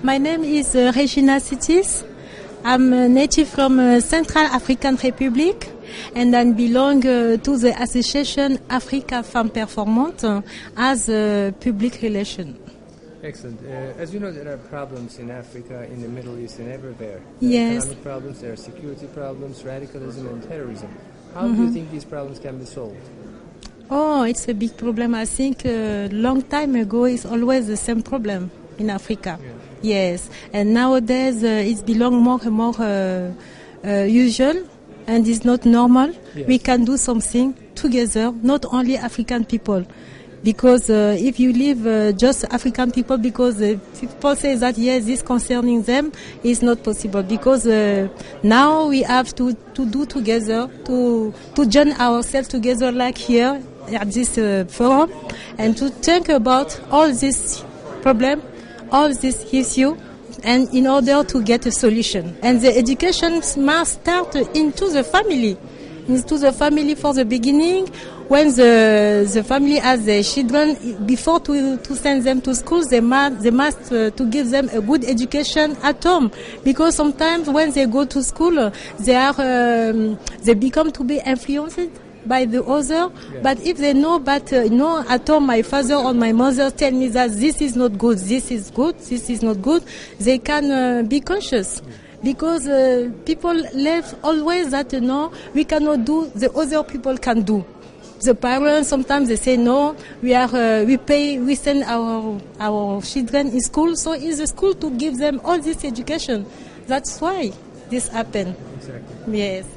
My name is Regina Sitis. I'm a native from Central African Republic, and I belong to the association Africa Femme Performante as a public relation. Excellent. As you know, there are problems in Africa, in the Middle East, and everywhere. Yes. Economic problems, there are security problems, radicalism, and terrorism. How do you think these problems can be solved? Oh, it's a big problem. I think a long time ago it's always the same problem in Africa. Yeah. Yes, and nowadays it's belong more and more usual, and it's not normal. Yes. We can do something together, not only African people. Because if you leave just African people, because people say that yes, this concerning them, is not possible. Because now we have to do together, to join ourselves together, like here at this forum, and to think about all this problem, all this issue, and in order to get a solution. And the education must start into the family for the beginning. When the family has their children, before to send them to school, they must to give them a good education at home. Because sometimes when they go to school, they become to be influenced by the other. Yeah. But if they know, at home my father or my mother tell me that this is not good, this is good, this is not good, they can be conscious. Because people live always that we cannot do, the other people can do. The parents sometimes they say no, we send our children in school, so it's the school to give them all this education. That's why this happened. Exactly. Yes.